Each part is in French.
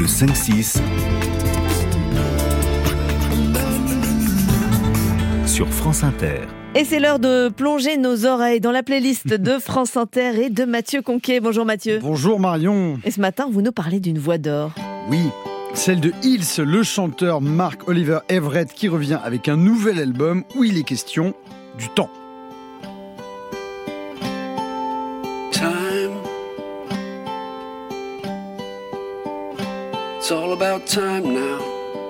5-6 sur France Inter. Et c'est l'heure de plonger nos oreilles dans la playlist de France Inter et de Mathieu Conquet. Bonjour Mathieu. Bonjour Marion. Et ce matin, vous nous parlez d'une voix d'or. Oui, celle de Hills, le chanteur Mark Oliver Everett qui revient avec un nouvel album où il est question du temps. Time. It's all about time now.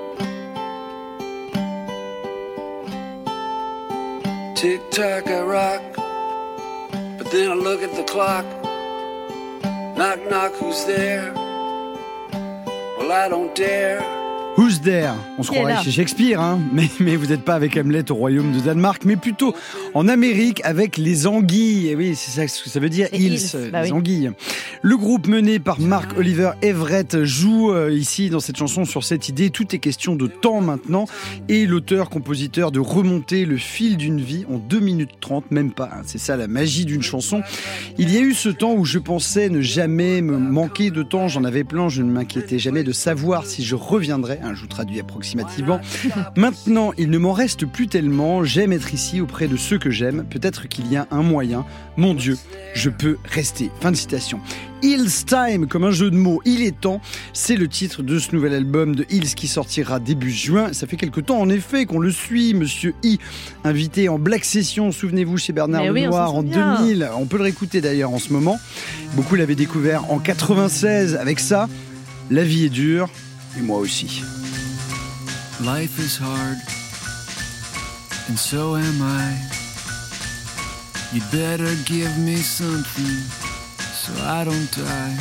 Tick-tock, I rock, but then I look at the clock. Knock, knock, who's there? Well, I don't dare. Who's there? On se croirait chez Shakespeare, hein, mais vous n'êtes pas avec Hamlet au royaume de Danemark, mais plutôt en Amérique avec les anguilles. Et oui, c'est ça ce que ça veut dire, Hills, les anguilles. Le groupe mené par Mark Oliver Everett joue ici dans cette chanson sur cette idée. Tout est question de temps maintenant. Et l'auteur-compositeur de remonter le fil d'une vie en 2 minutes 30, même pas. Hein, c'est ça la magie d'une chanson. Il y a eu ce temps où je pensais ne jamais me manquer de temps. J'en avais plein, je ne m'inquiétais jamais de savoir si je reviendrais. Je vous traduis approximativement. Maintenant, il ne m'en reste plus tellement. J'aime être ici auprès de ceux que j'aime. Peut-être qu'il y a un moyen. Mon Dieu, je peux rester. Fin de citation. Hills Time, comme un jeu de mots, il est temps. C'est le titre de ce nouvel album de Hills qui sortira début juin. Ça fait quelque temps, en effet, qu'on le suit. Monsieur I, invité en Black Session, souvenez-vous, chez Bernard Lenoir en 2000. On peut le réécouter d'ailleurs en ce moment. Beaucoup l'avaient découvert en 96 avec ça. La vie est dure. Et moi aussi. Life is hard, and so am I. You'd better give me something so I don't die.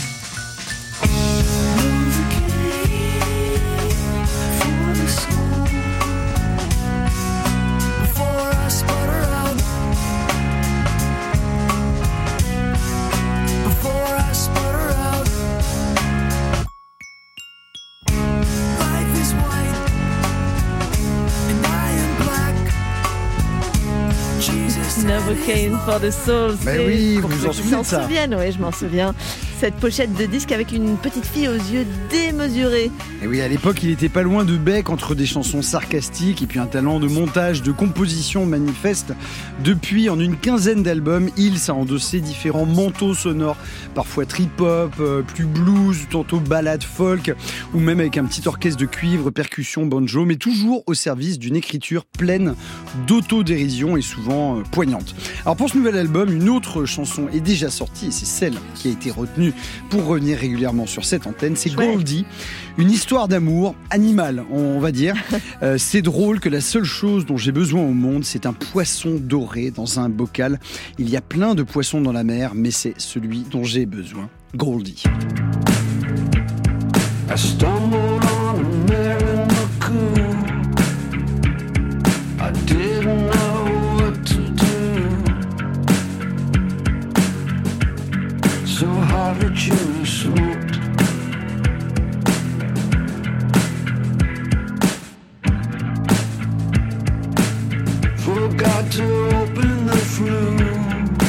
Before I sputter out, before I sputter out. Life is white. Novocaine for the Soul. Ben oui, vous vous en souvenez de ça? Oui, je m'en souviens. Cette pochette de disque avec une petite fille aux yeux démesurés. Et oui, à l'époque, il était pas loin de Beck entre des chansons sarcastiques et puis un talent de montage, de composition manifeste. Depuis, en une quinzaine d'albums, Hills a endossé différents manteaux sonores, parfois trip-hop, plus blues, tantôt ballade folk, ou même avec un petit orchestre de cuivre, percussion, banjo, mais toujours au service d'une écriture pleine d'autodérision et souvent poignante. Alors pour ce nouvel album, une autre chanson est déjà sortie et c'est celle qui a été retenue pour revenir régulièrement sur cette antenne, c'est Goldie, une histoire d'amour animale, on va dire. C'est drôle que la seule chose dont j'ai besoin au monde, c'est un poisson doré dans un bocal. Il y a plein de poissons dans la mer, mais c'est celui dont j'ai besoin. Goldie. I stumbled on a miracle. I didn't know what to do. So hard to choose. Forgot to open the flue,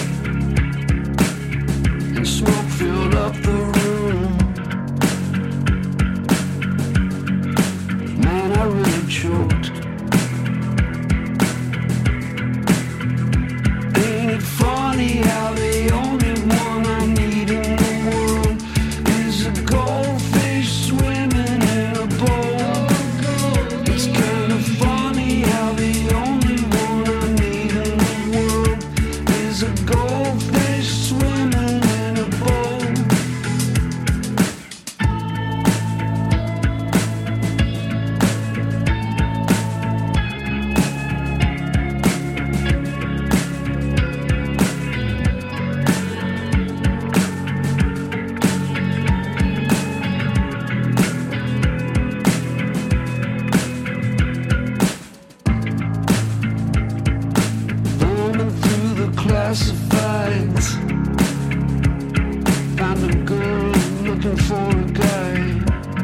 and smoke filled up the room. Man, I really choked. Ain't it funny how the only one I need in the world is a goldfish swimming in a bowl? It's kind of funny how the only one I need in the world is a goldfish swimming in a bowl. Thumbing through the classifieds, found a girl looking for a guy.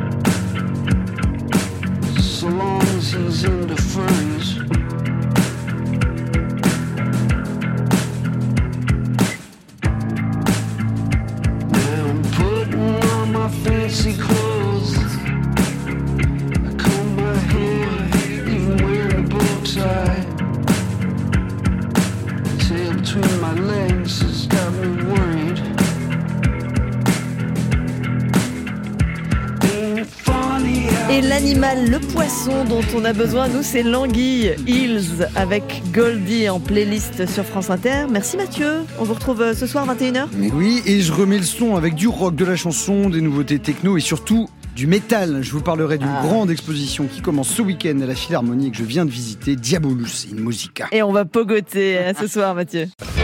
So long as he's into furries. Now I'm putting on my fancy clothes. l'animal, le poisson dont on a besoin, nous, c'est l'anguille. Hills avec Goldie en playlist sur France Inter. Merci Mathieu. On vous retrouve ce soir 21h. Mais oui, et je remets le son avec du rock, de la chanson, des nouveautés techno et surtout du métal. Je vous parlerai d'une grande exposition qui commence ce week-end à la Philharmonie et que je viens de visiter, Diabolus in Musica. Et on va pogoter. À ce soir Mathieu.